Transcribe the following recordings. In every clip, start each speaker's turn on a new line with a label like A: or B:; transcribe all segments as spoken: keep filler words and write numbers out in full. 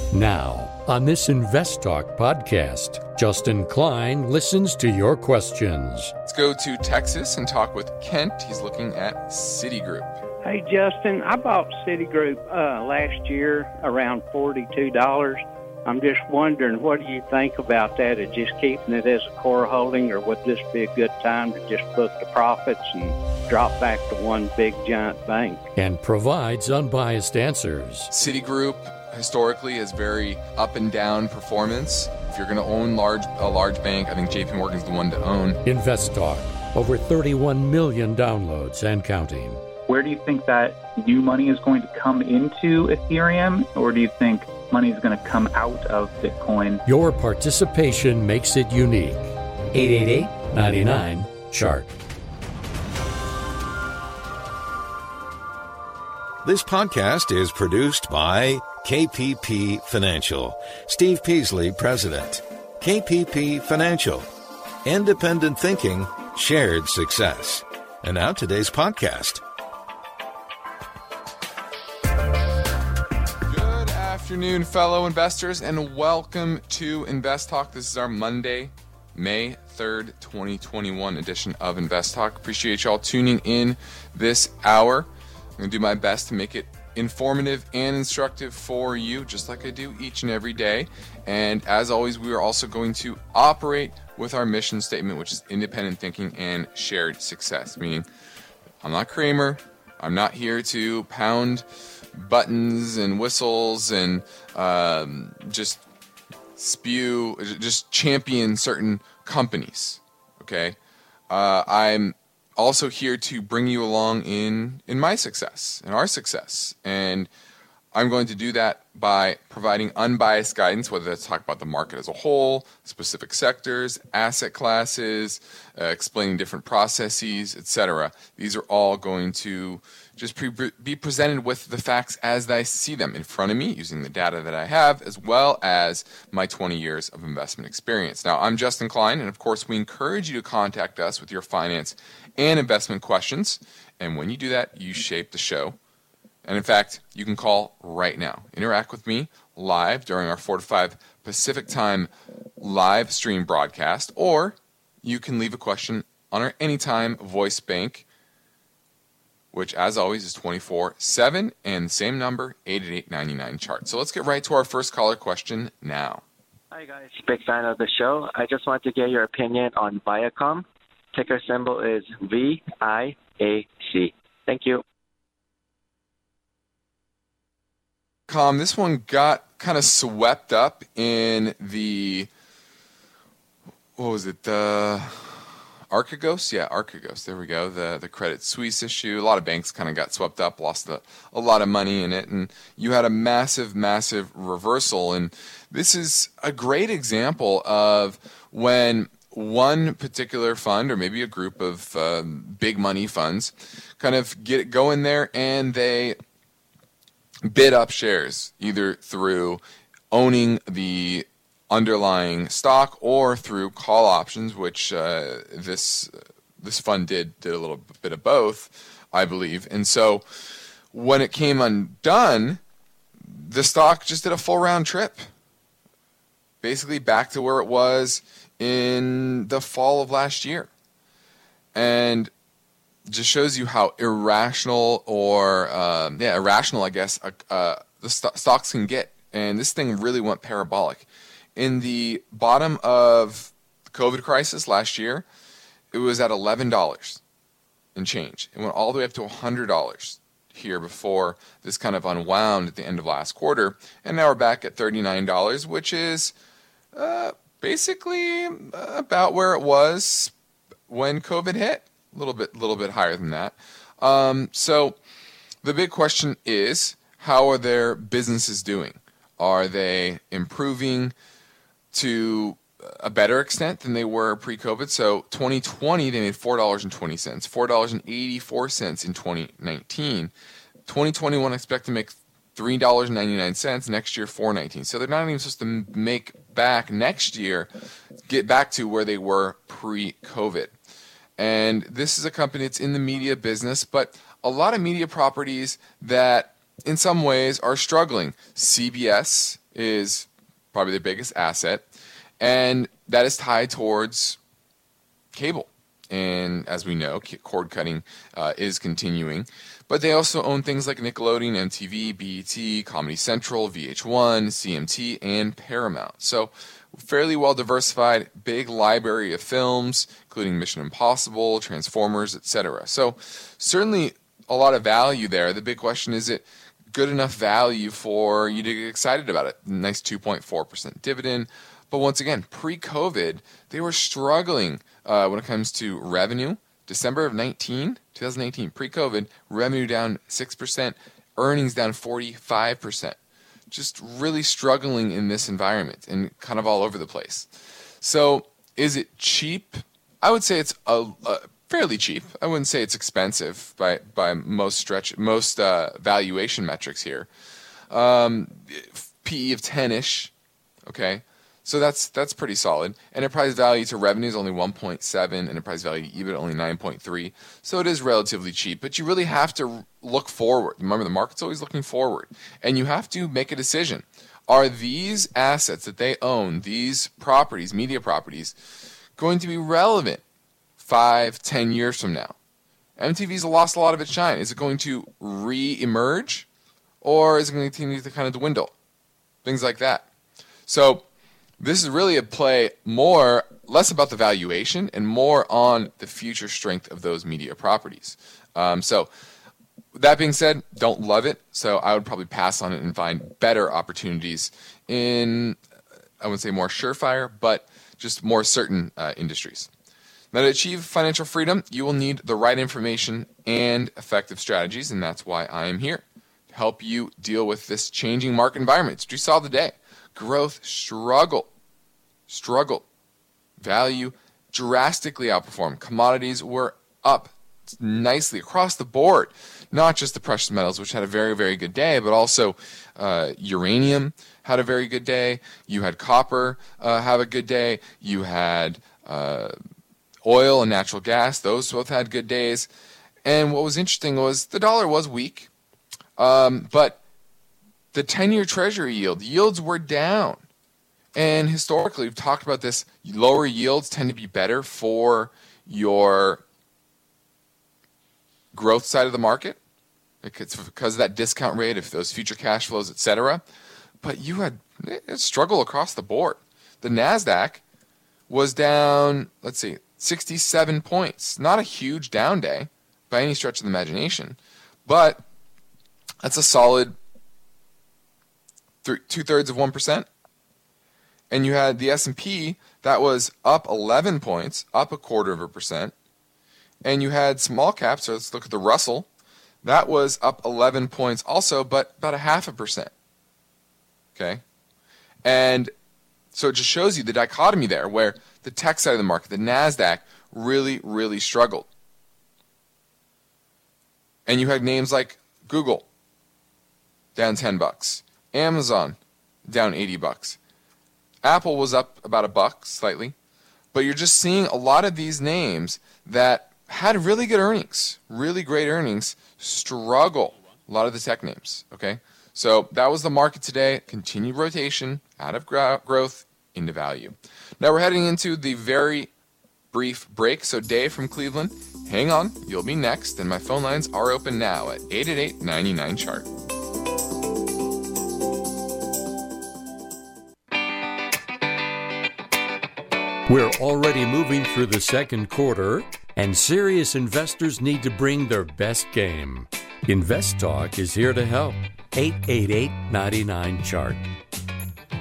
A: Now, on this Invest Talk podcast, Justin Klein listens to your questions.
B: Let's go to Texas and talk with Kent. He's looking at Citigroup.
C: Hey, Justin, I bought Citigroup uh, last year around forty-two dollars. I'm just wondering, what do you think about that? Is just keeping it as a core holding, or would this be a good time to just book the profits and drop back to one big giant bank?
A: And provides unbiased answers.
B: Citigroup historically has very up and down performance. If you're going to own large a large bank, I think J P Morgan's the one to own.
A: Invest Talk, over thirty-one million downloads and counting.
D: Where do you think that new money is going to come into Ethereum, or do you think money is going to come out of Bitcoin?
A: Your participation makes it unique. eight eight eight, nine nine, chart.
E: This podcast is produced by K P P Financial. Steve Peasley, President. K P P Financial. Independent thinking, shared success. And now today's podcast.
B: Good afternoon, fellow investors, and welcome to Invest Talk. This is our Monday, May third, twenty twenty-one edition of Invest Talk. Appreciate y'all tuning in this hour. I'm going to do my best to make it informative and instructive for you, just like I do each and every day. And as always, we are also going to operate with our mission statement, which is independent thinking and shared success. Meaning, I'm not Kramer. I'm not here to pound buttons and whistles and um, just spew, just champion certain companies. Okay, uh, I'm also here to bring you along in in my success, in our success. And I'm going to do that by providing unbiased guidance, whether that's talk about the market as a whole, specific sectors, asset classes, uh, explaining different processes, et cetera. These are all going to just pre- be presented with the facts as I see them in front of me, using the data that I have, as well as my twenty years of investment experience. Now, I'm Justin Klein, and of course, we encourage you to contact us with your finance and investment questions. And when you do that, you shape the show. And in fact, you can call right now. Interact with me live during our four to five Pacific Time live stream broadcast, or you can leave a question on our Anytime Voice Bank, which, as always, is twenty-four seven, and the same number, eight eight eight, nine nine, chart. So let's get right to our first caller question now.
F: Hi, guys. Big fan of the show. I just want to get your opinion on Viacom. Ticker symbol is V I A C. Thank you.
B: Com, this one got kind of swept up in the, what was it, the Archegos? Yeah, Archegos. There we go. The the Credit Suisse issue. A lot of banks kind of got swept up, lost a, a lot of money in it, and you had a massive, massive reversal. And this is a great example of when one particular fund, or maybe a group of uh, big money funds, kind of get go in there and they bid up shares, either through owning the underlying stock or through call options, which uh, this this fund did did a little bit of both, I believe. And so when it came undone, the stock just did a full round trip, basically back to where it was in the fall of last year. And just shows you how irrational or, um, yeah, irrational, I guess, uh, uh, the st- stocks can get. And this thing really went parabolic. In the bottom of the COVID crisis last year, it was at eleven dollars and change. It went all the way up to one hundred dollars here before this kind of unwound at the end of last quarter. And now we're back at thirty-nine dollars, which is uh, basically about where it was when COVID hit. A little bit, little bit higher than that. Um, so the big question is, how are their businesses doing? Are they improving to a better extent than they were pre-COVID? So twenty twenty, they made four dollars and twenty cents, four dollars and eighty-four cents in twenty nineteen. twenty twenty-one, expect to make three dollars and ninety-nine cents, next year four dollars and nineteen cents. So they're not even supposed to make back next year, get back to where they were pre-COVID. And this is a company that's in the media business, but a lot of media properties that in some ways are struggling. C B S is probably their biggest asset, and that is tied towards cable. And as we know, cord cutting uh, is continuing. But they also own things like Nickelodeon, M T V, B E T, Comedy Central, V H one, C M T, and Paramount. So fairly well diversified, big library of films, including Mission Impossible, Transformers, et cetera. So certainly a lot of value there. The big question is, it good enough value for you to get excited about it? Nice two point four percent dividend. But once again, pre-COVID, they were struggling uh, when it comes to revenue. December of nineteen, twenty eighteen, pre-COVID, revenue down six percent, earnings down forty-five percent. Just really struggling in this environment and kind of all over the place. So is it cheap? I would say it's a, a fairly cheap. I wouldn't say it's expensive by, by most stretch, most uh, valuation metrics here. Um, P E of ten-ish, okay? So that's that's pretty solid. Enterprise value to revenue is only one point seven. Enterprise value to EBITDA only nine point three. So it is relatively cheap. But you really have to look forward. Remember, the market's always looking forward. And you have to make a decision. Are these assets that they own, these properties, media properties, going to be relevant five, ten years from now? M T V's lost a lot of its shine. Is it going to re-emerge? Or is it going to continue to kind of dwindle? Things like that. So this is really a play more, less about the valuation and more on the future strength of those media properties. Um, so that being said, don't love it. So I would probably pass on it and find better opportunities in, I wouldn't say more surefire, but just more certain uh, industries. Now, to achieve financial freedom, you will need the right information and effective strategies, and that's why I am here to help you deal with this changing market environment. Which we saw today. Growth struggle, struggle. Value drastically outperformed. Commodities were up nicely across the board, not just the precious metals, which had a very, very good day, but also uh, uranium had a very good day. You had copper uh, have a good day. You had uh, oil and natural gas. Those both had good days. And what was interesting was the dollar was weak, um, but the ten-year Treasury yield, yields were down. And historically, we've talked about this, lower yields tend to be better for your growth side of the market. It's because of that discount rate, of those future cash flows, et cetera. But you had a struggle across the board. The NASDAQ was down, let's see, sixty-seven points. Not a huge down day by any stretch of the imagination, but that's a solid th- two-thirds of one percent. And you had the S and P that was up eleven points, up a quarter of a percent. And you had small caps, so let's look at the Russell. That was up eleven points also, but about a half a percent. Okay? And so it just shows you the dichotomy there, where the tech side of the market, the NASDAQ, really, really struggled. And you had names like Google, down ten bucks. Amazon, down eighty bucks. Apple was up about a buck, slightly. But you're just seeing a lot of these names that had really good earnings, really great earnings, struggle. A lot of the tech names, okay? So that was the market today. Continued rotation out of growth into value. Now we're heading into the very brief break. So Dave from Cleveland, hang on. You'll be next. And my phone lines are open now at eight eight eight, nine nine, C H A R T.
A: We're already moving through the second quarter, and serious investors need to bring their best game. Invest Talk is here to help. eight eight eight, nine nine, C H A R T.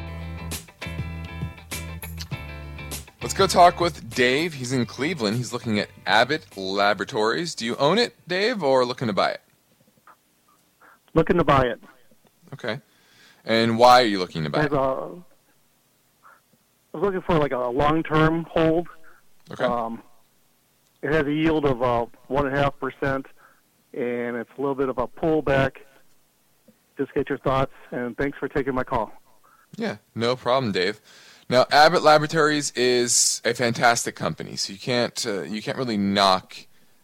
B: Let's go talk with Dave. He's in Cleveland. He's looking at Abbott Laboratories. Do you own it, Dave, or looking to buy it?
G: Looking to buy it.
B: Okay. And why are you looking to buy it?
G: A, I was looking for like a long-term hold.
B: Okay.
G: Um, it has a yield of uh, one point five percent, and it's a little bit of a pullback. Just get your thoughts, and thanks for taking my call.
B: Yeah, no problem, Dave. Now, Abbott Laboratories is a fantastic company, so you can't uh, you can't really knock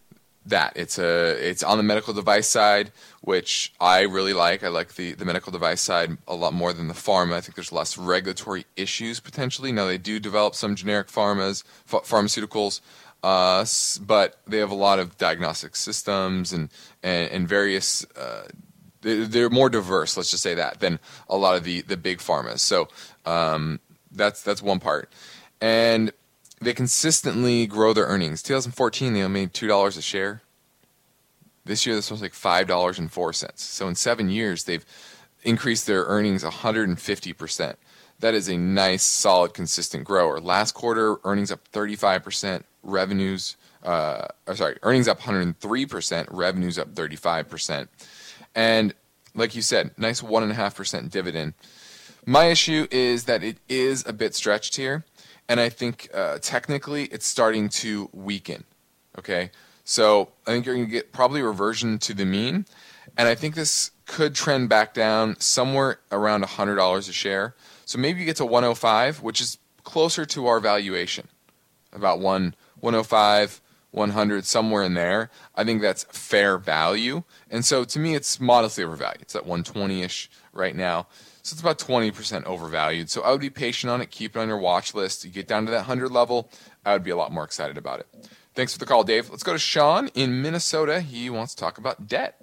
B: that. It's a it's on the medical device side, which I really like. I like the, the medical device side a lot more than the pharma. I think there's less regulatory issues potentially. Now they do develop some generic pharmas, ph- pharmaceuticals, uh, s- but they have a lot of diagnostic systems and and, and various. Uh, they- they're more diverse, let's just say that, than a lot of the, the big pharmas. So um, that's that's one part, and they consistently grow their earnings. twenty fourteen, they made two dollars a share. This year, this was like five dollars and four cents. So in seven years, they've increased their earnings one hundred fifty percent. That is a nice, solid, consistent grower. Last quarter, earnings up thirty-five percent, revenues, uh, or sorry, earnings up one hundred three percent, revenues up thirty-five percent. And like you said, nice one point five percent dividend. My issue is that it is a bit stretched here. And I think uh, technically it's starting to weaken, okay? So I think you're going to get probably a reversion to the mean. And I think this could trend back down somewhere around one hundred dollars a share. So maybe you get to one oh five, which is closer to our valuation, about one, one oh five, one hundred, somewhere in there. I think that's fair value. And so to me, it's modestly overvalued. It's at one twenty-ish right now. So it's about twenty percent overvalued. So I would be patient on it. Keep it on your watch list. You get down to that one hundred level, I would be a lot more excited about it. Thanks for the call, Dave. Let's go to Sean in Minnesota. He wants to talk about debt.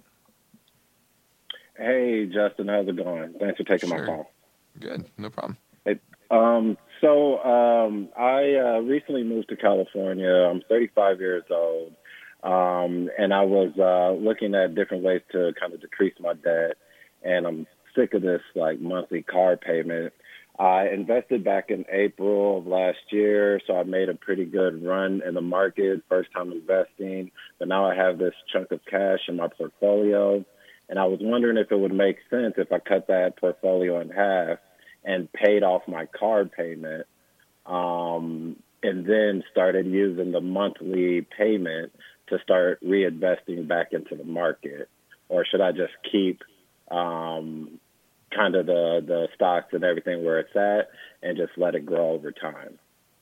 H: Hey, Justin. How's it going? Thanks for taking
B: Sure.
H: my call.
B: Good. No problem.
H: Hey, um, so um, I uh, recently moved to California. I'm thirty-five years old, um, and I was uh, looking at different ways to kind of decrease my debt, and I'm sick of this like monthly car payment. I invested back in April of last year, so I made a pretty good run in the market, first time investing, but now I have this chunk of cash in my portfolio, and I was wondering if it would make sense if I cut that portfolio in half and paid off my car payment, um, and then started using the monthly payment to start reinvesting back into the market, or should I just keep um, kind of the, the stocks and everything where it's at and just let it grow over time?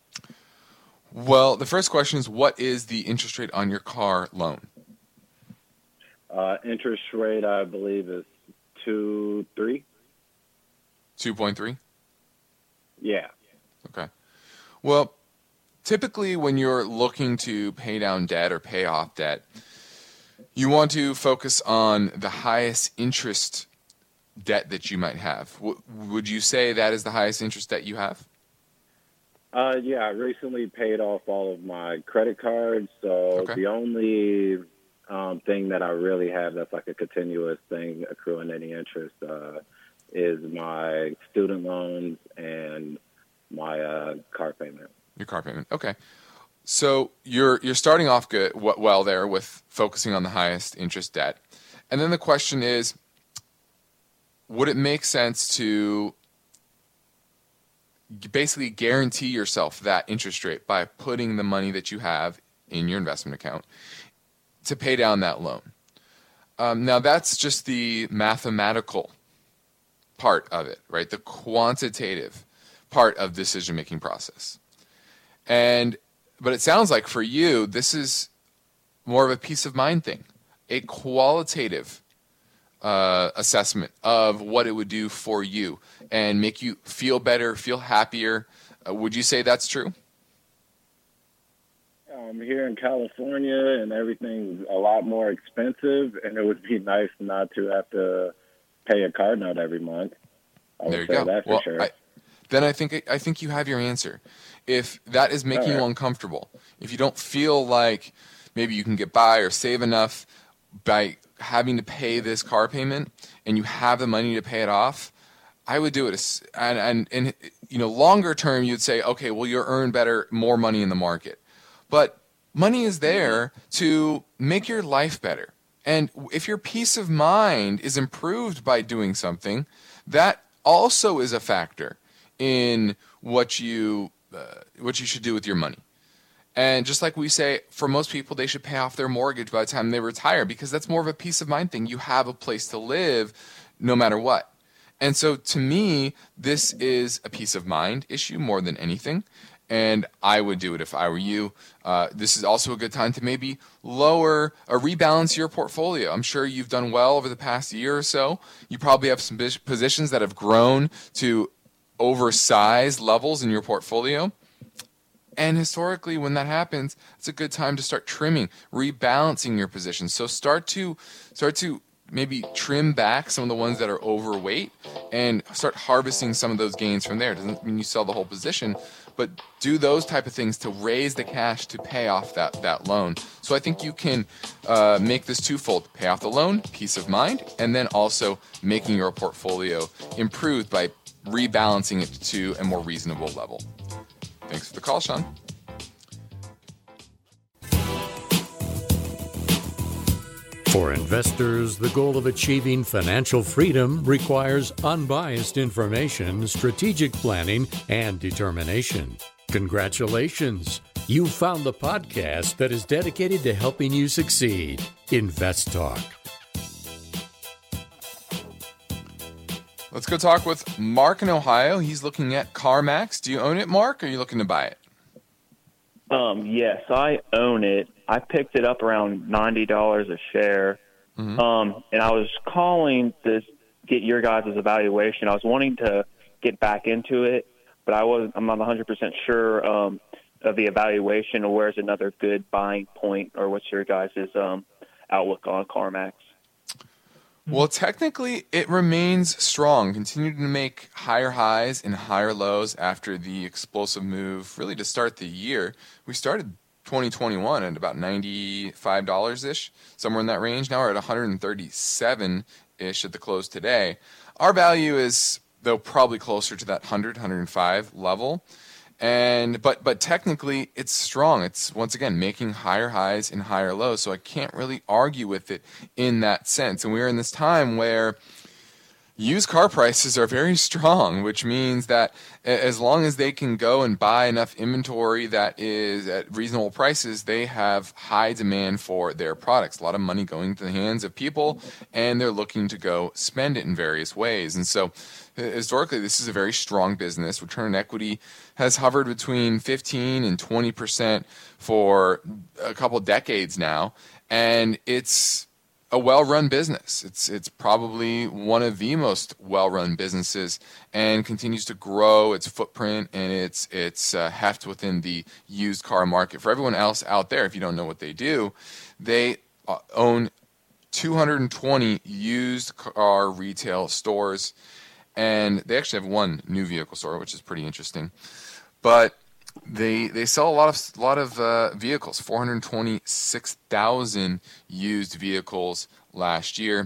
B: Well, the first question is, what is the interest rate on your car loan?
H: Uh, interest rate, I believe, is two, three.
B: two point three?
H: Yeah.
B: Okay. Well, typically when you're looking to pay down debt or pay off debt, you want to focus on the highest interest debt that you might have. W- would you say that is the highest interest debt you have?
H: Uh, yeah, I recently paid off all of my credit cards, so
B: Okay.
H: the only um, thing that I really have that's like a continuous thing accruing any interest uh, is my student loans and my uh, car payment.
B: Your car payment. Okay. So you're you're starting off good w- well there with focusing on the highest interest debt. And then the question is, would it make sense to basically guarantee yourself that interest rate by putting the money that you have in your investment account to pay down that loan? Um, now, that's just the mathematical part of it, right? The quantitative part of the decision-making process. And but it sounds like for you, this is more of a peace of mind thing, a qualitative uh, assessment of what it would do for you and make you feel better, feel happier. Uh, would you say that's true?
H: I'm here in California, and everything's a lot more expensive, and it would be nice not to have to pay a car note every month. I would
B: There you
H: say
B: go.
H: that for
B: Well,
H: sure.
B: I, then I think I think you have your answer. If that is making
H: All right.
B: you uncomfortable, if you don't feel like maybe you can get by or save enough by having to pay this car payment, and you have the money to pay it off, I would do it. as- And and, and you know, longer term, you'd say, okay, well, you'll earn better, more money in the market. But money is there to make your life better. And if your peace of mind is improved by doing something, that also is a factor in what you uh, what you should do with your money. And just like we say, for most people, they should pay off their mortgage by the time they retire, because that's more of a peace of mind thing. You have a place to live no matter what. And so to me, this is a peace of mind issue more than anything. and I would do it if I were you. Uh, this is also a good time to maybe lower or rebalance your portfolio. I'm sure you've done well over the past year or so. You probably have some positions that have grown to oversized levels in your portfolio. And historically, when that happens, it's a good time to start trimming, rebalancing your positions. So start to start to maybe trim back some of the ones that are overweight and start harvesting some of those gains from there. It doesn't mean you sell the whole position, but do those type of things to raise the cash to pay off that, that loan. So I think you can uh, make this twofold: pay off the loan, peace of mind, and then also making your portfolio improved by rebalancing it to a more reasonable level. Thanks for the call, Sean.
A: For investors, the goal of achieving financial freedom requires unbiased information, strategic planning, and determination. Congratulations! You found the podcast that is dedicated to helping you succeed. Invest Talk.
B: Let's go talk with Mark in Ohio. He's looking at CarMax. Do you own it, Mark, or are you looking to buy it?
I: Um, yes, I own it. I picked it up around ninety dollars a share. Mm-hmm. Um, and I was calling to get your guys' evaluation. I was wanting to get back into it, but I was, I'm not one hundred percent sure um, of the evaluation or where's another good buying point, or what's your guys' um, outlook on CarMax?
B: Well, technically, it remains strong, continued to make higher highs and higher lows after the explosive move, really to start the year. We started twenty twenty-one at about ninety-five dollars-ish, somewhere in that range. Now we're at one hundred thirty-seven-ish at the close today. Our value is, though, probably closer to that one hundred, one hundred five level. And but but technically, it's strong. It's, once again, making higher highs and higher lows, so I can't really argue with it in that sense. And we're in this time where used car prices are very strong, which means that as long as they can go and buy enough inventory that is at reasonable prices, they have high demand for their products. A lot of money going to the hands of people, and they're looking to go spend it in various ways. And so historically, this is a very strong business. Return on equity has hovered between fifteen and twenty percent for a couple decades now, and it's a well-run business. It's it's probably one of the most well-run businesses, and continues to grow its footprint and its its uh, heft within the used car market. For everyone else out there, if you don't know what they do, they uh, own two hundred twenty used car retail stores, and they actually have one new vehicle store, which is pretty interesting. But They they sell a lot of lot of uh, vehicles, four hundred twenty-six thousand used vehicles last year,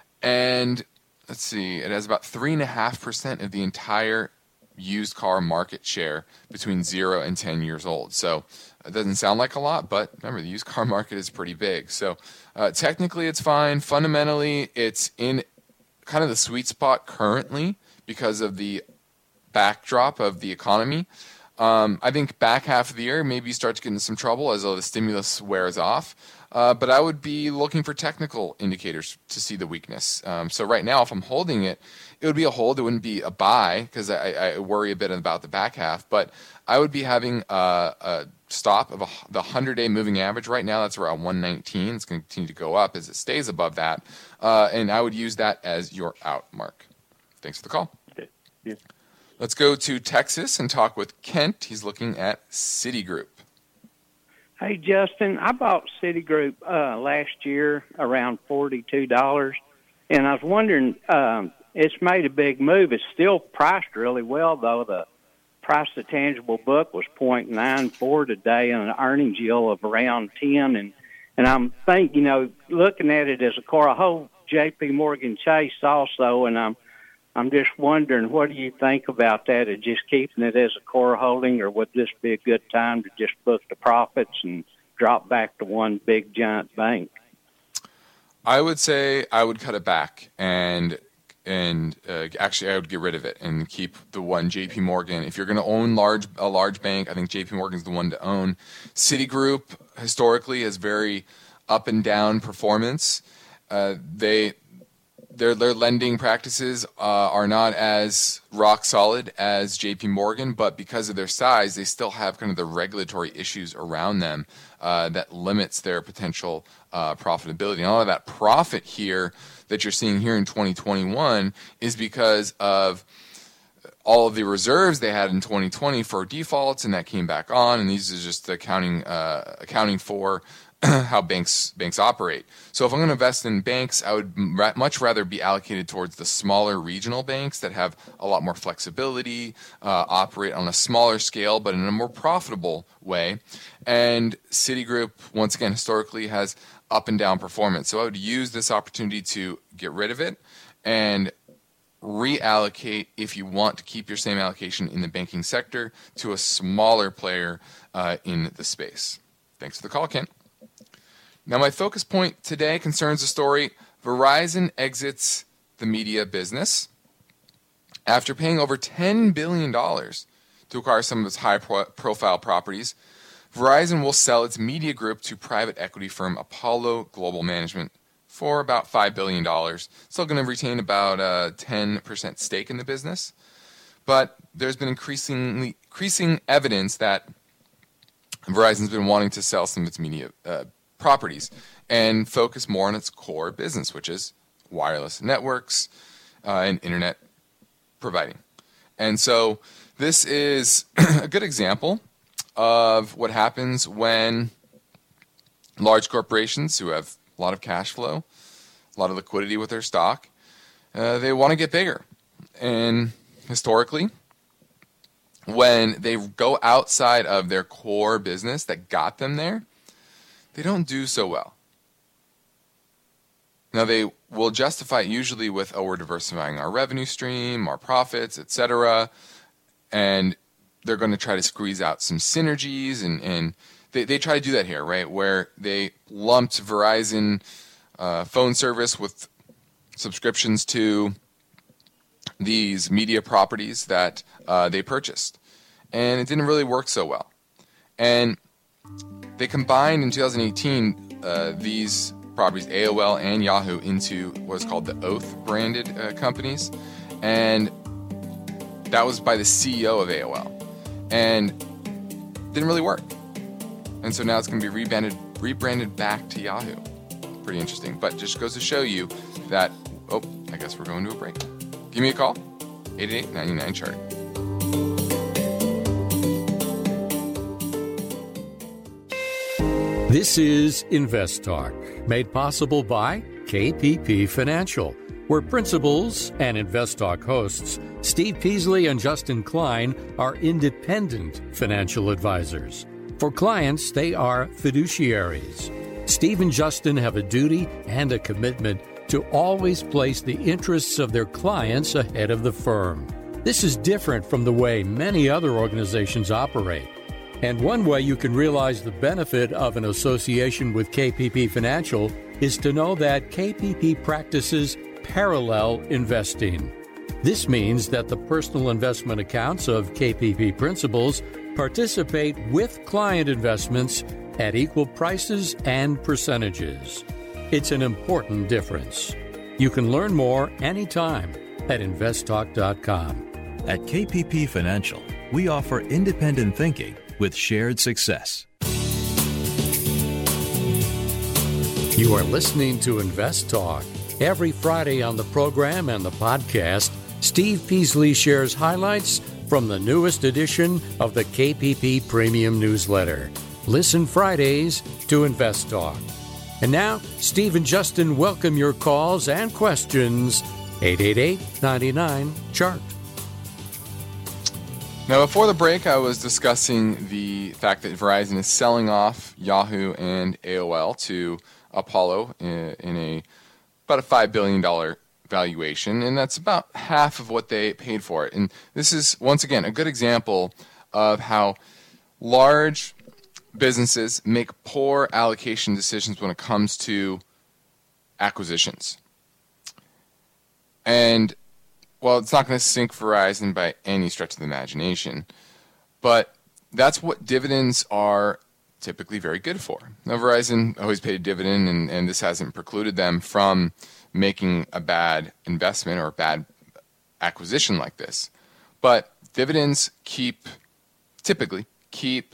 B: and let's see, it has about three and a half percent of the entire used car market share between zero and ten years old. So it doesn't sound like a lot, but remember, the used car market is pretty big. So uh, technically, it's fine. Fundamentally, it's in kind of the sweet spot currently because of the backdrop of the economy. Um, I think back half of the year, maybe you start to get into some trouble as all the stimulus wears off. Uh, but I would be looking for technical indicators to see the weakness. Um, so right now, if I'm holding it, it would be a hold. It wouldn't be a buy because I, I worry a bit about the back half. But I would be having a, a stop of a, the hundred-day moving average right now. That's around one nineteen. It's going to continue to go up as it stays above that. Uh, and I would use that as your out mark. Thanks for the call.
I: Okay. Yeah.
B: Let's go to Texas and talk with Kent. He's looking at Citigroup.
C: Hey, Justin, I bought Citigroup uh, last year around forty-two dollars, and I was wondering, um, it's made a big move. It's still priced really well, though. The price to tangible book was point nine four today and an earnings yield of around ten. And, and I'm thinking, you know, looking at it as a core, I hold J P Morgan Chase also, and I'm I'm just wondering, what do you think about that? Of just keeping it as a core holding, or would this be a good time to just book the profits and drop back to one big giant bank?
B: I would say I would cut it back, and and uh, actually I would get rid of it and keep the one J P Morgan. If you're going to own large a large bank, I think J P Morgan is the one to own. Citigroup historically has very up and down performance. Uh, they their their lending practices uh, are not as rock solid as J P Morgan, but because of their size, they still have kind of the regulatory issues around them uh, that limits their potential uh, profitability. And a lot of that profit here that you're seeing here in twenty twenty-one is because of all of the reserves they had in twenty twenty for defaults, and that came back on. And these are just accounting uh, accounting for how banks banks operate. So if I'm going to invest in banks, I would ra- much rather be allocated towards the smaller regional banks that have a lot more flexibility, uh, operate on a smaller scale, but in a more profitable way. And Citigroup, once again, historically has up and down performance. So I would use this opportunity to get rid of it and reallocate, if you want to keep your same allocation in the banking sector, to a smaller player uh, in the space. Thanks for the call, Ken. Now, my focus point today concerns the story Verizon exits the media business. After paying over ten billion dollars to acquire some of its high-profile properties, Verizon will sell its media group to private equity firm Apollo Global Management for about five billion dollars. Still going to retain about a ten percent stake in the business. But there's been increasingly, increasing evidence that Verizon's been wanting to sell some of its media uh, properties and focus more on its core business, which is wireless networks uh, and internet providing. And so this is a good example of what happens when large corporations who have a lot of cash flow, a lot of liquidity with their stock, uh, they want to get bigger. And historically, when they go outside of their core business that got them there, they don't do so well. Now, they will justify it usually with, oh, we're diversifying our revenue stream, our profits, et cetera. And they're going to try to squeeze out some synergies. And, and they, they try to do that here, right, where they lumped Verizon uh, phone service with subscriptions to these media properties that uh, they purchased. And it didn't really work so well. And they combined in two thousand eighteen uh, these properties, A O L and Yahoo, into what is called the Oath branded uh, companies. And that was by the C E O of A O L. And didn't really work. And so now it's going to be rebranded, rebranded back to Yahoo. Pretty interesting. But just goes to show you that, oh, I guess we're going to a break. Give me a call, eight eight eight, nine nine, chart.
A: This is Invest Talk, made possible by K P P Financial, where principals and Invest Talk hosts Steve Peasley and Justin Klein are independent financial advisors. For clients, they are fiduciaries. Steve and Justin have a duty and a commitment to always place the interests of their clients ahead of the firm. This is different from the way many other organizations operate. And one way you can realize the benefit of an association with K P P Financial is to know that K P P practices parallel investing. This means that the personal investment accounts of K P P principals participate with client investments at equal prices and percentages. It's an important difference. You can learn more anytime at invest talk dot com.
J: At K P P Financial, we offer independent thinking with shared success.
A: You are listening to Invest Talk. Every Friday on the program and the podcast, Steve Peasley shares highlights from the newest edition of the K P P Premium Newsletter. Listen Fridays to Invest Talk. And now, Steve and Justin welcome your calls and questions. eight eight eight, nine nine, chart.
B: Now, before the break, I was discussing the fact that Verizon is selling off Yahoo and A O L to Apollo in, in a about a five billion dollars valuation, and that's about half of what they paid for it. And this is, once again, a good example of how large businesses make poor allocation decisions when it comes to acquisitions. And well, it's not going to sink Verizon by any stretch of the imagination, but that's what dividends are typically very good for. Now, Verizon always paid a dividend, and, and this hasn't precluded them from making a bad investment or a bad acquisition like this. But dividends keep, typically, keep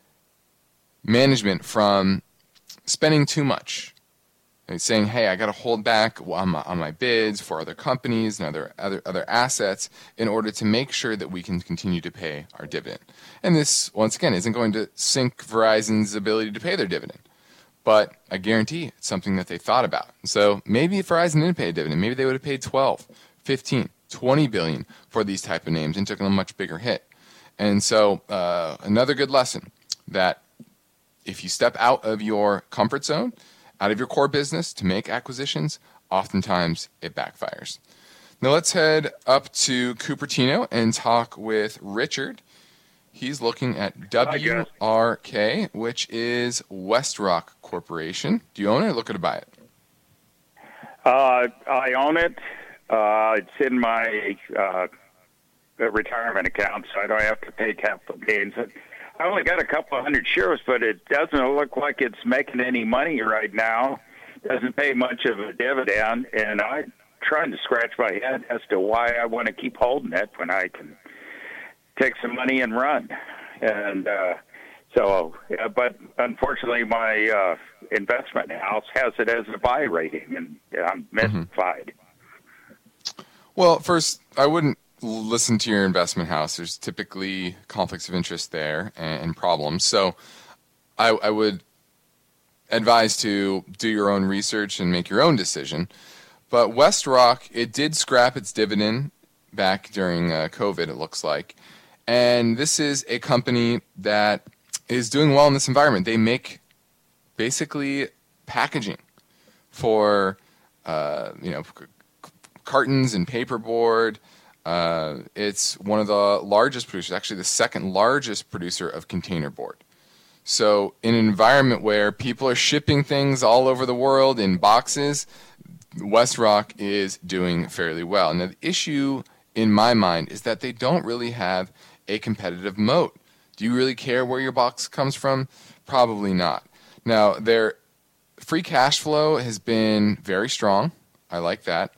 B: management from spending too much. And saying, hey, I got to hold back on my, on my bids for other companies and other, other other assets in order to make sure that we can continue to pay our dividend. And this, once again, isn't going to sink Verizon's ability to pay their dividend. But I guarantee it's something that they thought about. So maybe if Verizon didn't pay a dividend, maybe they would have paid twelve, fifteen, twenty billion for these type of names and taken a much bigger hit. And so uh, another good lesson that if you step out of your comfort zone, out of your core business to make acquisitions, oftentimes it backfires. Now let's head up to Cupertino and talk with Richard. He's looking at W R K, which is WestRock Corporation. Do you own it or looking to buy it?
K: Uh, I own it. Uh, it's in my uh, retirement account, so I don't have to pay capital gains. I only got a couple of hundred shares, but it doesn't look like it's making any money right now. Doesn't pay much of a dividend, and I'm trying to scratch my head as to why I want to keep holding it when I can take some money and run. And uh, so, uh, but unfortunately, my uh, investment house has it as a buy rating, and I'm mystified.
B: Mm-hmm. Well, first, I wouldn't listen to your investment house. There's typically conflicts of interest there and, and problems. So I, I would advise to do your own research and make your own decision. But WestRock, it did scrap its dividend back during uh, COVID, it looks like. And this is a company that is doing well in this environment. They make basically packaging for, uh, you know, c- cartons and paperboard. Uh, it's one of the largest producers, actually the second largest producer of container board. So in an environment where people are shipping things all over the world in boxes, WestRock is doing fairly well. Now the issue in my mind is that they don't really have a competitive moat. Do you really care where your box comes from? Probably not. Now their free cash flow has been very strong. I like that.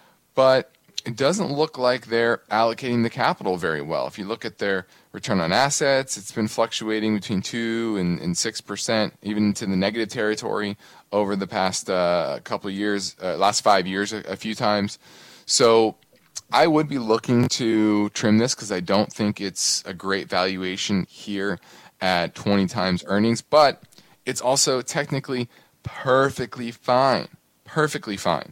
B: But it doesn't look like they're allocating the capital very well. If you look at their return on assets, it's been fluctuating between two and, and six percent, even into the negative territory over the past uh, couple of years, uh, last five years a, a few times. So I would be looking to trim this because I don't think it's a great valuation here at twenty times earnings, but it's also technically perfectly fine, perfectly fine.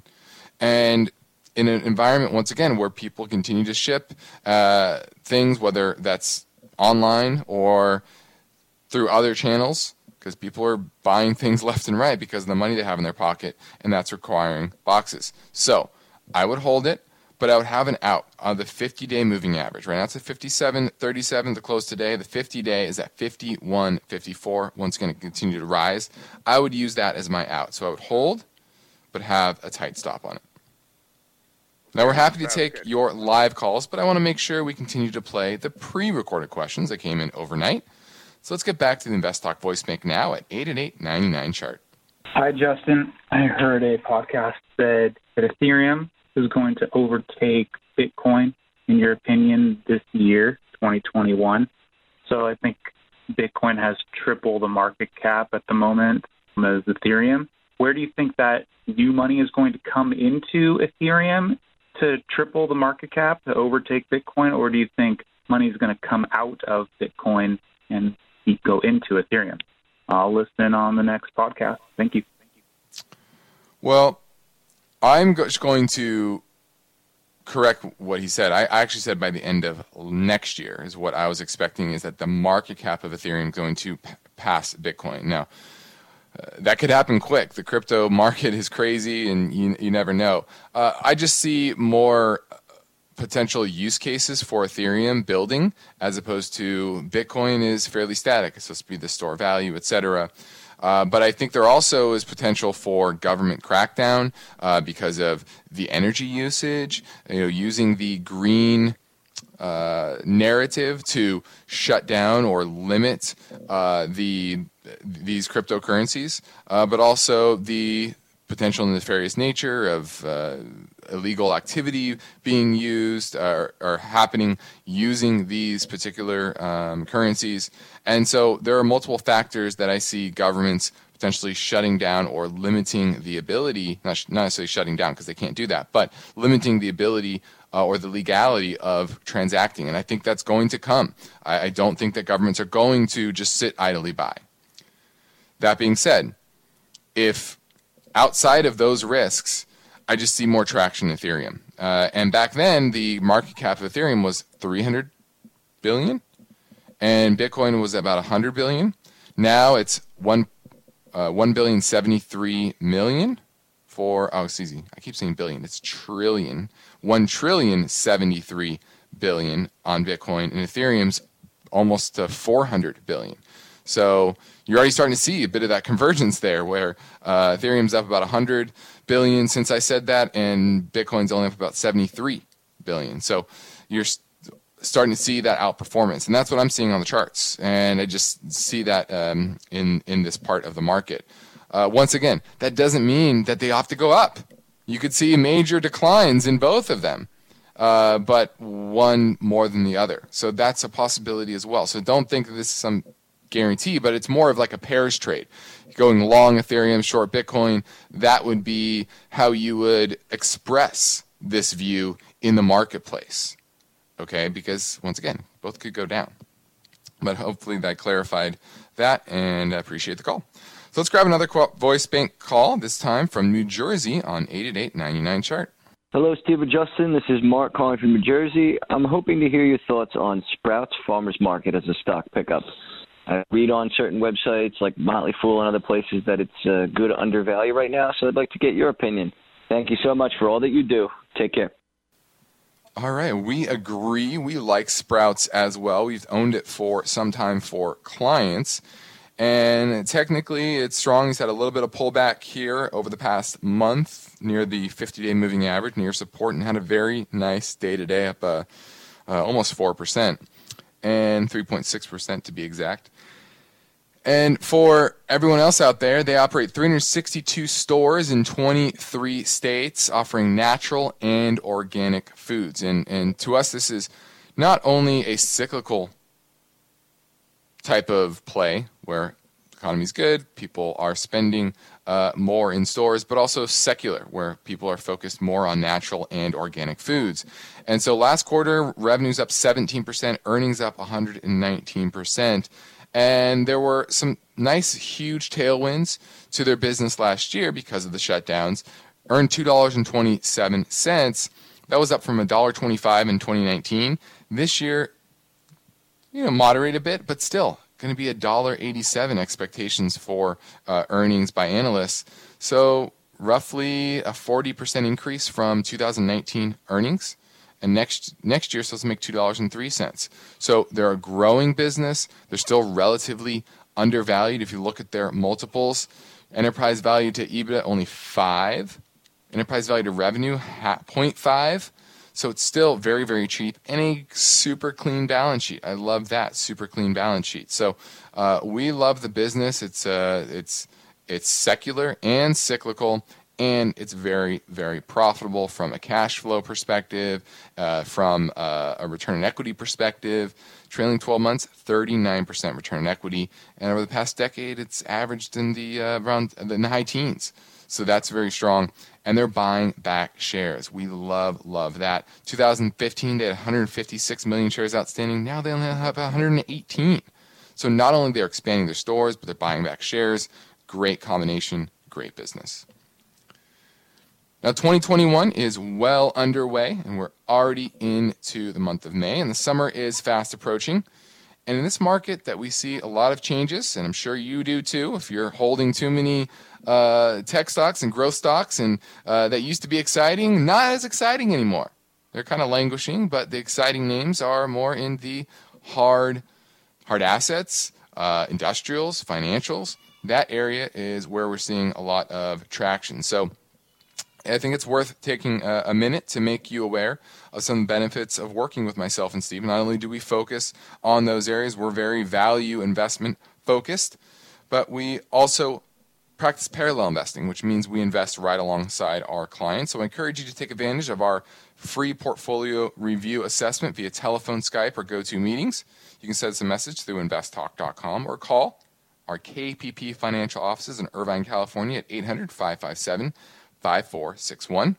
B: And in an environment, once again, where people continue to ship uh, things, whether that's online or through other channels, because people are buying things left and right because of the money they have in their pocket, and that's requiring boxes. So I would hold it, but I would have an out on the fifty-day moving average. Right now it's at fifty-seven thirty-seven to close today. The fifty-day is at fifty-one fifty-four. Once going to continue to rise. I would use that as my out. So I would hold, but have a tight stop on it. Now, we're happy to take your live calls, but I want to make sure we continue to play the pre-recorded questions that came in overnight. So let's get back to the Invest Talk voice bank now at eight eight eight, nine nine, chart.
D: Hi, Justin. I heard a podcast said that Ethereum is going to overtake Bitcoin, in your opinion, this year, twenty twenty-one. So I think Bitcoin has triple the market cap at the moment as Ethereum. Where do you think that new money is going to come into Ethereum to triple the market cap, to overtake Bitcoin, or do you think money is going to come out of Bitcoin and go into Ethereum? I'll listen on the next podcast. Thank you.
B: Well, I'm just going to correct what he said. I actually said by the end of next year is what I was expecting, is that the market cap of Ethereum is going to p- pass Bitcoin. Now, Uh, that could happen quick. The crypto market is crazy, and you, you never know. Uh, I just see more potential use cases for Ethereum building as opposed to Bitcoin is fairly static. It's supposed to be the store value, et cetera. Uh, but I think there also is potential for government crackdown uh, because of the energy usage, you know, using the green uh, narrative to shut down or limit uh, the these cryptocurrencies, uh, but also the potential nefarious nature of uh, illegal activity being used or, or happening using these particular um, currencies. And so there are multiple factors that I see governments potentially shutting down or limiting the ability, not, sh- not necessarily shutting down because they can't do that, but limiting the ability uh, or the legality of transacting. And I think that's going to come. I, I don't think that governments are going to just sit idly by. That being said, if outside of those risks, I just see more traction in Ethereum. Uh, and back then, the market cap of Ethereum was three hundred billion dollars, and Bitcoin was about one hundred billion dollars. Now it's one, uh, one billion seventy-three million for, oh, excuse me, I keep saying billion, it's trillion. one trillion seventy-three billion on Bitcoin, and Ethereum's almost to four hundred billion. So you're already starting to see a bit of that convergence there, where uh, Ethereum's up about one hundred billion since I said that, and Bitcoin's only up about seventy-three billion. So you're st- starting to see that outperformance, and that's what I'm seeing on the charts. And I just see that um, in in this part of the market. Uh, once again, that doesn't mean that they have to go up. You could see major declines in both of them, uh, but one more than the other. So that's a possibility as well. So don't think that this is some guarantee, but it's more of like a pairs trade. Going long Ethereum, short Bitcoin, that would be how you would express this view in the marketplace. Okay, because once again, both could go down. But hopefully that clarified that, and I appreciate the call. So let's grab another voice bank call, this time from New Jersey on eight eight eight, nine nine chart.
L: Hello, Steve and Justin. This is Mark calling from New Jersey. I'm hoping to hear your thoughts on Sprouts Farmers Market as a stock pickup. I read on certain websites like Motley Fool and other places that it's uh, good undervalue right now, so I'd like to get your opinion. Thank you so much for all that you do. Take care.
B: All right, we agree. We like Sprouts as well. We've owned it for some time for clients, and technically it's strong. It's had a little bit of pullback here over the past month near the fifty-day moving average, near support, and had a very nice day-to-day up uh, uh, almost four percent, and three point six percent to be exact. And for everyone else out there, they operate three hundred sixty-two stores in twenty-three states, offering natural and organic foods. And, and to us, this is not only a cyclical type of play where the economy's good, people are spending uh, more in stores, but also secular, where people are focused more on natural and organic foods. And so last quarter, revenue's up seventeen percent, earnings up one hundred nineteen percent. And there were some nice, huge tailwinds to their business last year because of the shutdowns. Earned two dollars and twenty-seven cents. That was up from one dollar and twenty-five cents in twenty nineteen. This year, you know, moderate a bit, but still going to be one dollar and eighty-seven cents expectations for uh, earnings by analysts. So roughly a forty percent increase from two thousand nineteen earnings. And next next year, supposed to make two dollars and three cents. So they're a growing business. They're still relatively undervalued. If you look at their multiples, enterprise value to EBITDA only five. Enterprise value to revenue, zero point five. So it's still very, very cheap. And a super clean balance sheet. I love that, super clean balance sheet. So uh, we love the business. It's uh, it's it's secular and cyclical. And it's very, very profitable from a cash flow perspective, uh, from uh, a return on equity perspective. Trailing twelve months, thirty-nine percent return on equity. And over the past decade, it's averaged in the uh, around in the high teens. So that's very strong. And they're buying back shares. We love, love that. two thousand fifteen, they had one hundred fifty-six million shares outstanding. Now they only have one hundred eighteen. So not only they're expanding their stores, but they're buying back shares. Great combination, great business. Now, twenty twenty-one is well underway, and we're already into the month of May, and the summer is fast approaching. And in this market that we see a lot of changes, and I'm sure you do too, if you're holding too many uh, tech stocks and growth stocks and uh, that used to be exciting, not as exciting anymore. They're kind of languishing, but the exciting names are more in the hard, hard assets, uh, industrials, financials. That area is where we're seeing a lot of traction. So I think it's worth taking a, a minute to make you aware of some benefits of working with myself and Steve. Not only do we focus on those areas, we're very value investment focused, but we also practice parallel investing, which means we invest right alongside our clients. So I encourage you to take advantage of our free portfolio review assessment via telephone, Skype, or GoToMeetings. You can send us a message through invest talk dot com or call our K P P financial offices in Irvine, California at eight hundred, five five seven, five four six one.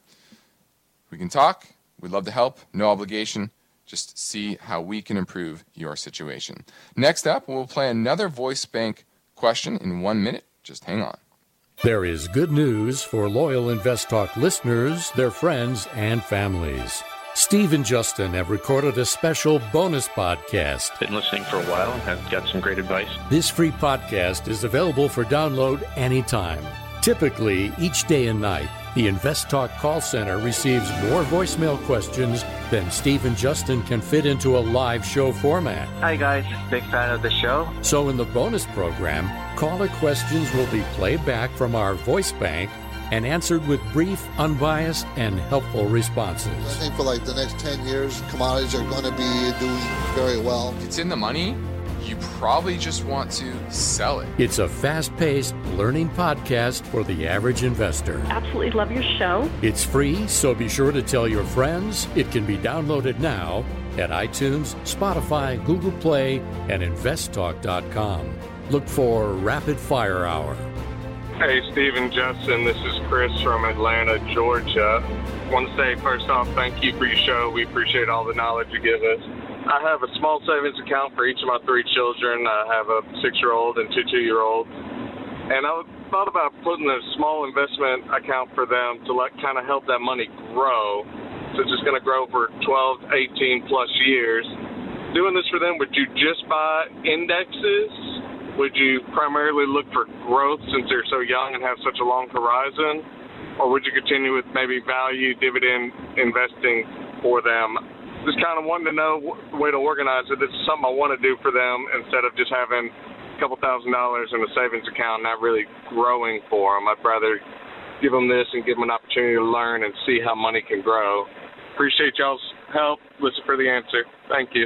B: We can talk. We'd love to help. No obligation. Just see how we can improve your situation. Next up, we'll play another voice bank question in one minute. Just hang on.
A: There is good news for loyal Invest Talk listeners, their friends, and families. Steve and Justin have recorded a special bonus podcast.
M: Been listening for a while and have got some great advice.
A: This free podcast is available for download anytime. Typically, each day and night, the Invest Talk call center receives more voicemail questions than Steve and Justin can fit into a live show format.
F: Hi guys, big fan of the show.
A: So in the bonus program, caller questions will be played back from our voice bank and answered with brief, unbiased, and helpful responses.
N: I think for like the next ten years, commodities are going to be doing very well.
B: If it's in the money, you probably just want to sell it.
A: It's a fast-paced learning podcast for the average investor.
O: Absolutely love your show.
A: It's free, so be sure to tell your friends. It can be downloaded now at iTunes, Spotify, Google Play, and invest talk dot com. Look for Rapid Fire Hour.
P: Hey, Steve and Justin, this is Chris from Atlanta, Georgia. I want to say, first off, thank you for your show. We appreciate all the knowledge you give us. I have a small savings account for each of my three children. I have a six-year-old and two two-year-olds. And I thought about putting a small investment account for them to let kind of help that money grow. So it's just going to grow for twelve, eighteen plus years. Doing this for them, would you just buy indexes? Would you primarily look for growth since they're so young and have such a long horizon? Or would you continue with maybe value dividend investing for them? Just kind of wanted to know the way to organize it. This is something I want to do for them instead of just having a couple thousand dollars in a savings account not really growing for them. I'd rather give them this and give them an opportunity to learn and see how money can grow. Appreciate y'all's help. Listen for the answer. Thank you.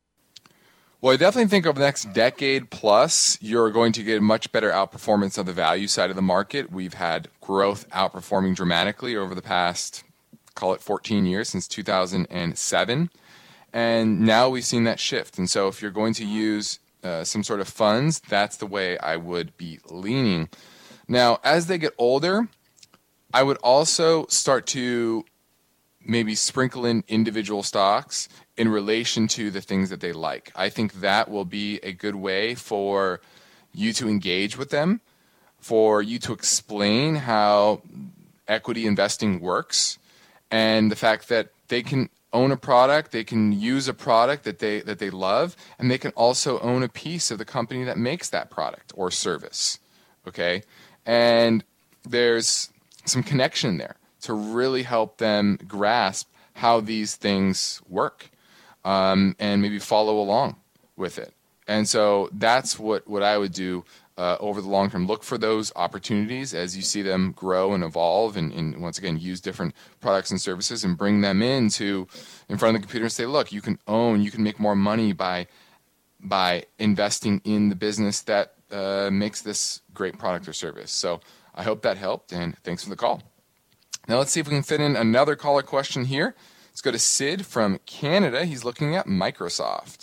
B: Well, I definitely think over the next decade plus, you're going to get much better outperformance on the value side of the market. We've had growth outperforming dramatically over the past, call it fourteen years, since two thousand seven. And now we've seen that shift. And so if you're going to use uh, some sort of funds, that's the way I would be leaning. Now, as they get older, I would also start to maybe sprinkle in individual stocks in relation to the things that they like. I think that will be a good way for you to engage with them, for you to explain how equity investing works, and the fact that they can own a product, they can use a product that they that they love, and they can also own a piece of the company that makes that product or service. Okay? And there's some connection there to really help them grasp how these things work, um, and maybe follow along with it. And so that's what, what I would do uh, over the long term. Look for those opportunities as you see them grow and evolve, and, and once again, use different products and services and bring them into in front of the computer and say, look, you can own, you can make more money by by investing in the business that uh, makes this great product or service. So I hope that helped, and thanks for the call. Now let's see if we can fit in another caller question here. Let's go to Sid from Canada. He's looking at Microsoft.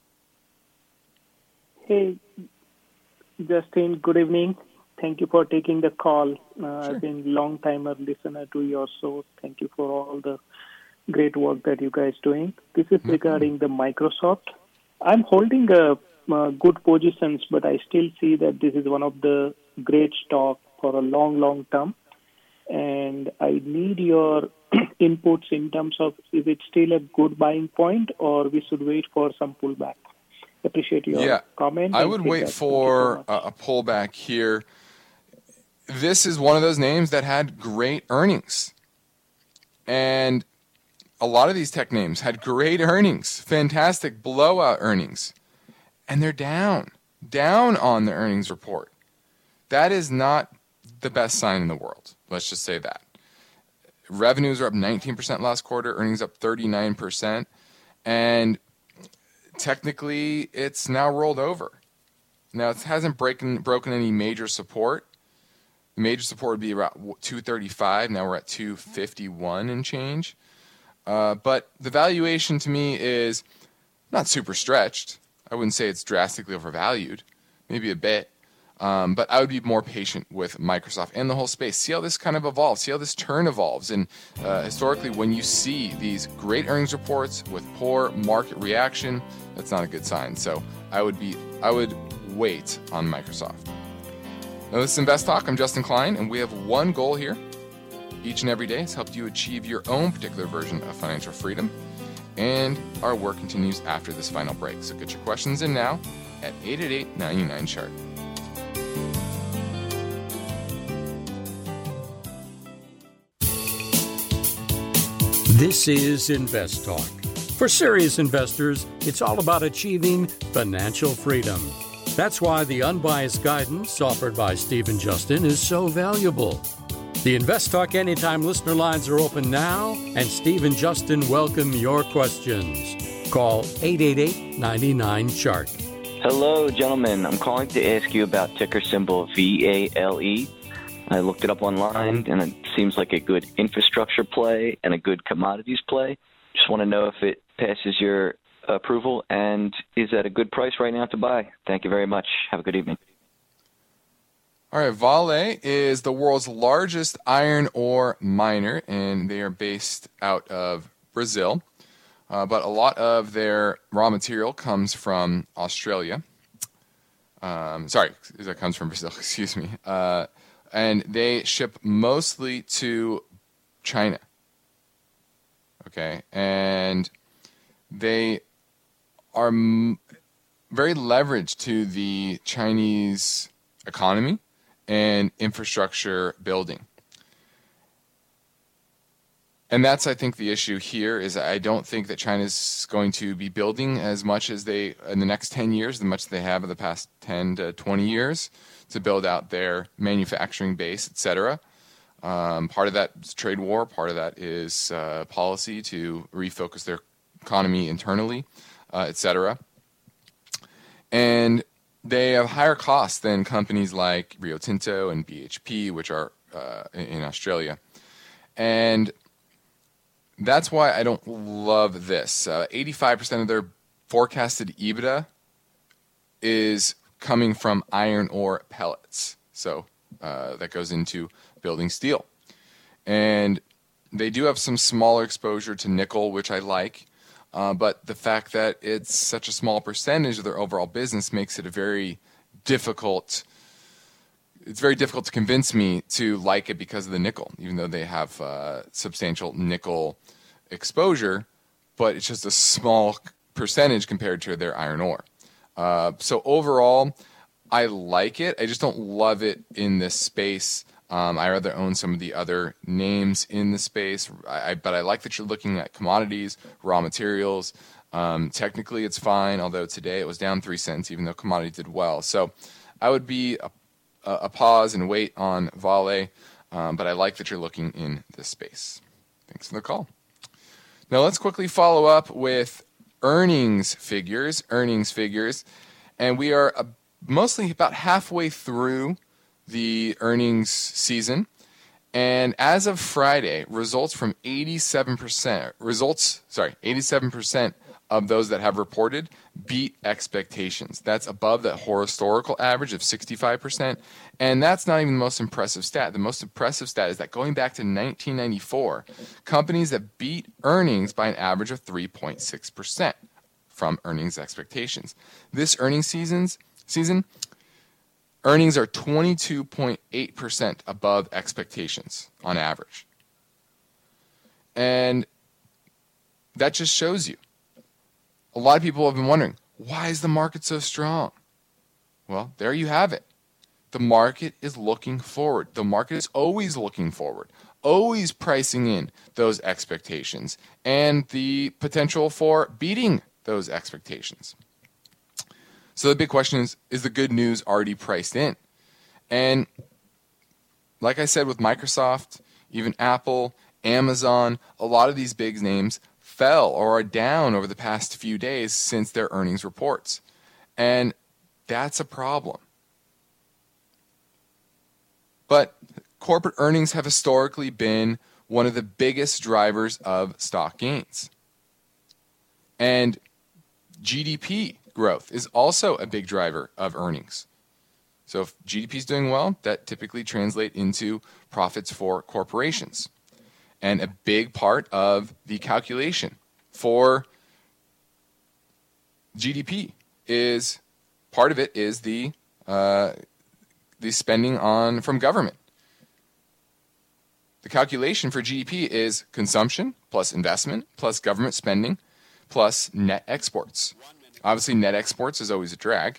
Q: Hey, Justin, good evening. Thank you for taking the call. Uh, sure. I've been a long-timer listener to your show. Thank you for all the great work that you guys doing. This is mm-hmm. regarding the Microsoft. I'm holding a, uh, good positions, but I still see that this is one of the great stock for a long, long term. And I need your inputs in terms of, is it still a good buying point, or we should wait for some pullback? Appreciate your
B: yeah,
Q: comment.
B: I would wait for so a, a pullback here. This is one of those names that had great earnings. And a lot of these tech names had great earnings, fantastic blowout earnings. And they're down, down on the earnings report. That is not the best sign in the world. Let's just say that. revenues are up nineteen percent last quarter, earnings up thirty-nine percent, and technically it's now rolled over. Now, it hasn't breaking, broken any major support. Major support would be about two thirty-five. Now we're at two fifty-one and change. Uh, but the valuation to me is not super stretched. I wouldn't say it's drastically overvalued, maybe a bit. Um, but I would be more patient with Microsoft and the whole space. See how this kind of evolves. See how this turn evolves. And uh, historically, when you see these great earnings reports with poor market reaction, that's not a good sign. So I would be, I would wait on Microsoft. Now, this is Invest Talk. I'm Justin Klein, and we have one goal here. Each and every day has helped you achieve your own particular version of financial freedom. And our work continues after this final break. So get your questions in now at eight eight eight, nine nine, chart.
A: This is Invest Talk. For serious investors, it's all about achieving financial freedom. That's why the unbiased guidance offered by Steve and Justin is so valuable. The Invest Talk Anytime listener lines are open now, and Steve and Justin welcome your questions. Call eight eight eight, nine nine, chart.
L: Hello, gentlemen. I'm calling to ask you about ticker symbol V A L E. I looked it up online, and it seems like a good infrastructure play and a good commodities play. Just want to know if it passes your approval and is at a good price right now to buy. Thank you very much. Have a good evening.
B: All right, Vale is the world's largest iron ore miner, and they are based out of Brazil. Uh, but a lot of their raw material comes from Australia. Um, sorry, that comes from Brazil, excuse me. Uh, and they ship mostly to China. Okay, and they are m- very leveraged to the Chinese economy and infrastructure building. And that's, I think, the issue here is I don't think that China's going to be building as much as they, in the next ten years, as much as they have in the past ten to twenty years to build out their manufacturing base, et cetera. Um, part of that is trade war. Part of that is uh, policy to refocus their economy internally, uh, et cetera. And they have higher costs than companies like Rio Tinto and B H P, which are uh, in Australia. And that's why I don't love this. Uh, eighty-five percent of their forecasted EBITDA is coming from iron ore pellets. So uh, that goes into building steel. And they do have some smaller exposure to nickel, which I like. Uh, but the fact that it's such a small percentage of their overall business makes it a very difficult, it's very difficult to convince me to like it because of the nickel, even though they have uh, substantial nickel exposure, but it's just a small percentage compared to their iron ore. Uh, so overall, I like it. I just don't love it in this space. Um, I rather own some of the other names in the space, I, I, but I like that you're looking at commodities, raw materials. Um, technically, it's fine, although today it was down three cents, even though commodity did well. So I would be a, a, a pause and wait on Vale, um, but I like that you're looking in this space. Thanks for the call. Now let's quickly follow up with earnings figures, earnings figures, and we are a, mostly about halfway through the earnings season, and as of Friday, results from eighty-seven percent results, sorry, eighty-seven percent of those that have reported beat expectations. That's above that historical average of sixty-five percent, and that's not even the most impressive stat. The most impressive stat is that going back to nineteen ninety-four, companies that beat earnings by an average of three point six percent from earnings expectations. This earnings season's season. Earnings are twenty-two point eight percent above expectations on average. And that just shows you. A lot of people have been wondering, why is the market so strong? Well, there you have it. The market is looking forward. The market is always looking forward, always pricing in those expectations and the potential for beating those expectations. So the big question is, is the good news already priced in? And like I said with Microsoft, even Apple Amazon, a lot of these big names fell or are down over the past few days since their earnings reports. And that's a problem. But corporate earnings have historically been one of the biggest drivers of stock gains. And G D P growth is also a big driver of earnings. So if G D P is doing well, that typically translates into profits for corporations. And a big part of the calculation for G D P is, part of it is the uh, the spending on from government. The calculation for G D P is consumption plus investment plus government spending plus net exports. Obviously, net exports is always a drag.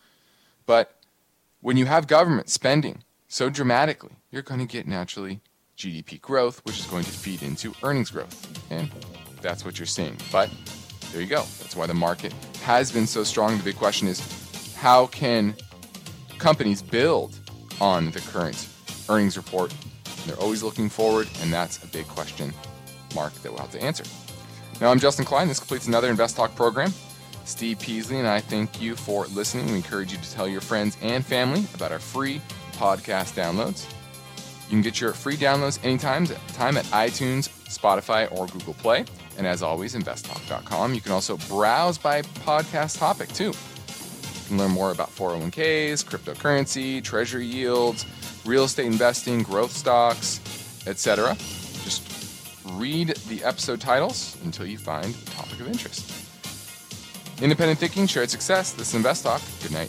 B: But when you have government spending so dramatically, you're going to get naturally G D P growth, which is going to feed into earnings growth. And that's what you're seeing. But there you go. That's why the market has been so strong. The big question is, how can companies build on the current earnings report? They're always looking forward, and that's a big question mark that we'll have to answer. Now, I'm Justin Klein. This completes another Invest Talk program. Steve Peasley and I thank you for listening. We encourage you to tell your friends and family about our free podcast downloads. You can get your free downloads anytime time at iTunes, Spotify, or Google Play. And as always, invest talk dot com. You can also browse by podcast topic, too. You can learn more about four oh one k's, cryptocurrency, treasury yields, real estate investing, growth stocks, et cetera. Just read the episode titles until you find the topic of interest. Independent thinking, shared success. This is Invest Talk. Good night.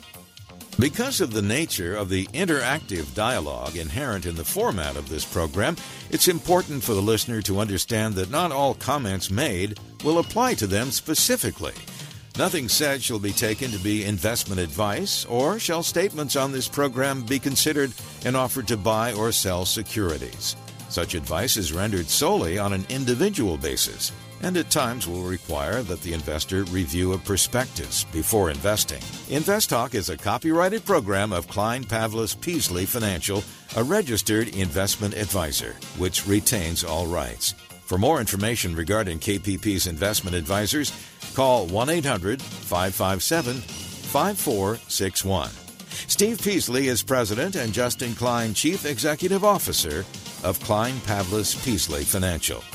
E: Because of the nature of the interactive dialogue inherent in the format of this program, it's important for the listener to understand that not all comments made will apply to them specifically. Nothing said shall be taken to be investment advice, or shall statements on this program be considered an offer to buy or sell securities. Such advice is rendered solely on an individual basis, and at times will require that the investor review a prospectus before investing. Invest Talk is a copyrighted program of Klein Pavlis Peasley Financial, a registered investment advisor, which retains all rights. For more information regarding K P P's investment advisors, call one eight hundred, five five seven, five four six one. Steve Peasley is President and Justin Klein Chief Executive Officer of Klein Pavlis Peasley Financial.